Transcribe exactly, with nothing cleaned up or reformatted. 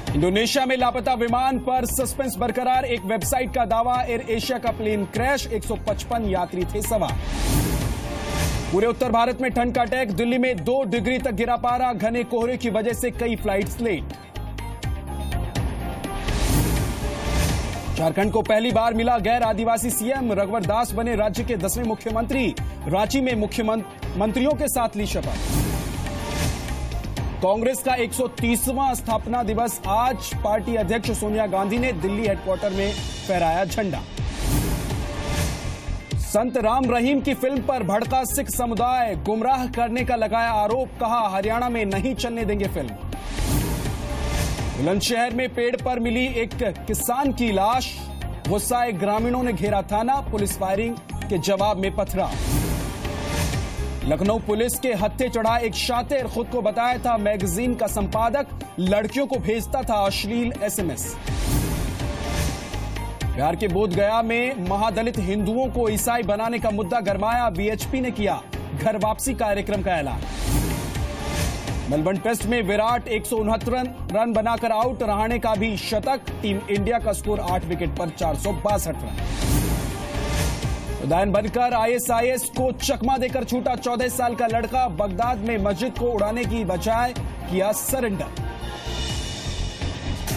Indonesia में लापता विमान पर सस्पेंस बरकरार। एक वेबसाइट का दावा, एयर एशिया का प्लेन क्रैश, एक सौ पचपन यात्री थे सवार। पूरे उत्तर भारत में ठंड का अटैक। दिल्ली में दो डिग्री तक गिरा पारा। घने कोहरे की वजह से कई फ्लाइट्स लेट। झारखंड को पहली बार मिला गैर आदिवासी सीएम। रघुवर दास बने राज्य के दसवें मुख्यमंत्री। रांची में मुख्यमंत्रियों के साथ ली शपथ। कांग्रेस का एक सौ तीसवां स्थापना दिवस आज। पार्टी अध्यक्ष सोनिया गांधी ने दिल्ली हेडक्वार्टर में फहराया झंडा। संत राम रहीम की फिल्म पर भड़का सिख समुदाय। गुमराह करने का लगाया आरोप। कहा हरियाणा में नहीं चलने देंगे फिल्म। बुलंदशहर में पेड़ पर मिली एक किसान की लाश। गुस्साए ग्रामीणों ने घेरा थाना। पुलिस फायरिंग के जवाब में पथराव। लखनऊ पुलिस के हत्थे चढ़ा एक शातिर। खुद को बताया था मैगजीन का संपादक। लड़कियों को भेजता था अश्लील एसएमएस। बिहार के बोधगया में महादलित हिंदुओं को ईसाई बनाने का मुद्दा गरमाया। बीएचपी ने किया घर वापसी कार्यक्रम का ऐलान। मेलबर्न टेस्ट में विराट एक सौ उनहत्तर रन बनाकर आउट। रहाणे का भी शतक। टीम इंडिया का स्कोर आठ विकेट पर चार सौ बासठ रन। उदयन बनकर आईएसआईएस को चकमा देकर छूटा चौदह साल का लड़का। बगदाद में मस्जिद को उड़ाने की बजाय किया सरेंडर।